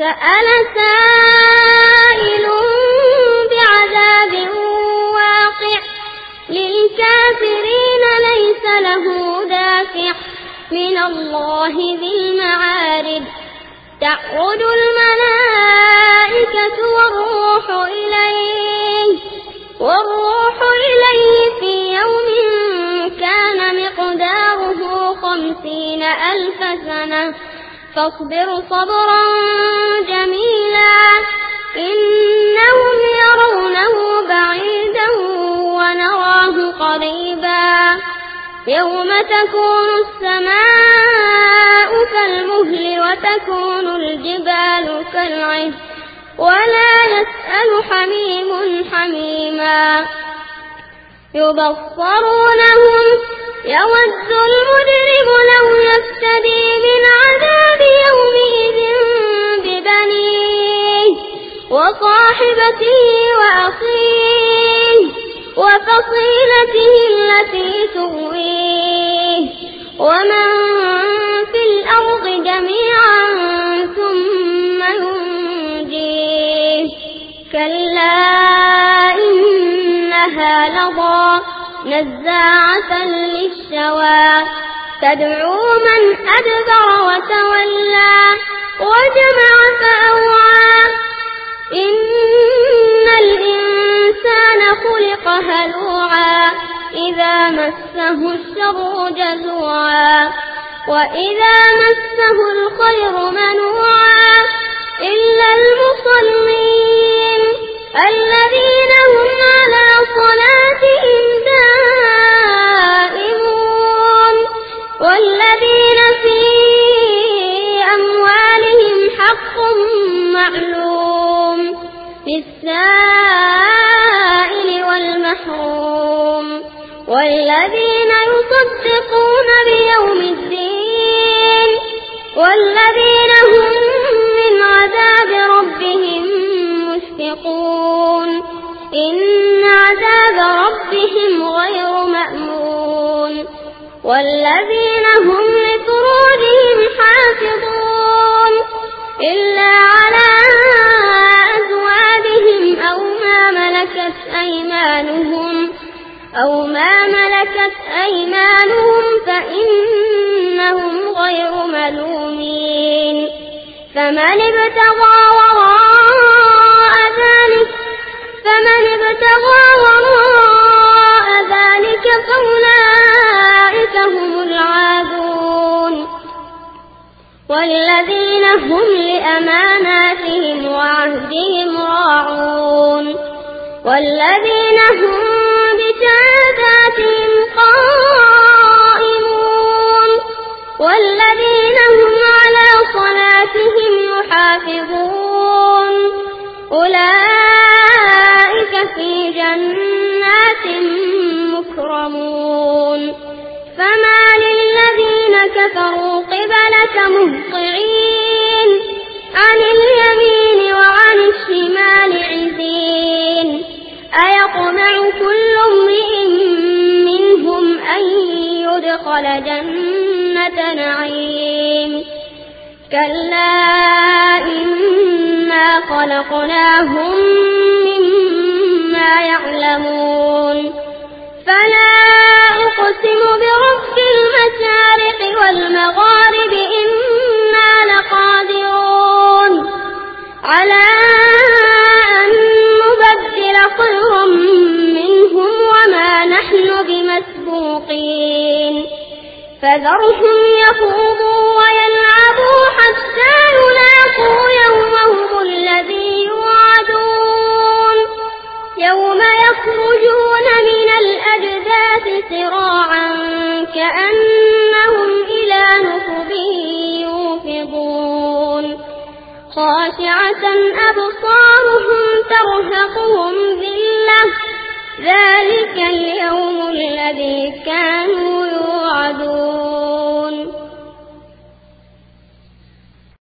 سأل سائل بعذاب واقع للكافرين ليس له دافع من الله ذي المعارج تعرج الملائكة والروح إليه في يوم كان مقداره 50,000 سنة فاصبر صبرا جميلا إنهم يرونه بعيدا ونراه قريبا يوم تكون السماء كالمهل وتكون الجبال كالعهن ولا يسأل حميم حميما يبصرونهم يود المجرم لو يفتدي من عذاب يومئذ ببنيه وصاحبته وأخيه وفصيلته التي تؤويه ومن في الأرض جميعا ثم ينجيه كلا إنها لظى نزاعة للشوى تدعو من أدبر وتولى وجمع فأوعى إن الإنسان خلق هلوعا إذا مسه الشر جزوعا وإذا مسه الخير منوعا إلا المصلين الذين هم على صلاتهم دائمون والذين في أموالهم حق معلوم للسائل والمحروم والذين يصدقون بيوم الدين والذين هم من عذاب ربهم مشفقون إن عذاب ربهم غير مأمون والذين هم لفروجهم حافظون إلا على أزواجهم أو ما ملكت أيمانهم فإنهم غير ملومين فمن ابتغى وراء ذلك فأولئك هم العادون والذين هم لأماناتهم وعهدهم راعون والذين هم بشهاداتهم قائمون والذين هم على صلاتهم يحافظون أولئك في جنات مكرمون فما للذين كفروا قبلك مهطعين عن اليمين وعن الشمال عزين أيطمع كل امرئ منهم أن يدخل جنة نعيم كلا إنا خلقناهم مما يعلمون فلا أقسم برب المشارق والمغارب إنا لقادرون على أن نبدل خيرا منهم وما نحن بمسبوقين فذرهم يخوضوا ويلعبوا حتى يلاقوا يومهم الذي يوعدون يوم يخرجون من الأجداث سراعا كأنهم إلى نصب يوفضون خاشعة أبصارهم ترهقهم ذلة ذلك اليوم الذي كانوا يوعدون